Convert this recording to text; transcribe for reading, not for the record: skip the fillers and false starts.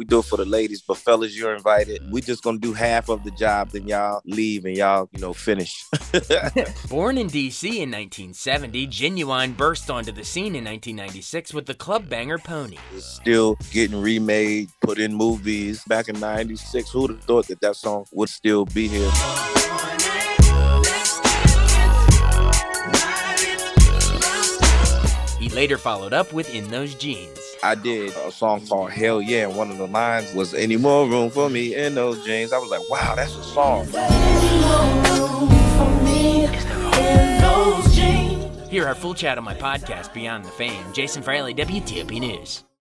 We do it for the ladies, but fellas, you're invited. We just gonna do half of the job, then y'all leave and y'all, finish. Born in D.C. in 1970, Ginuwine burst onto the scene in 1996 with the club banger Pony. It's still getting remade, put in movies. Back in 96, who'd have thought that song would still be here? He later followed up with In Those Jeans. I did a song called Hell Yeah, and one of the lines was, any more room for me in those jeans. I was like, wow, that's a song. Hear our full chat on my podcast, Beyond the Fame. Jason Fraley, WTOP News.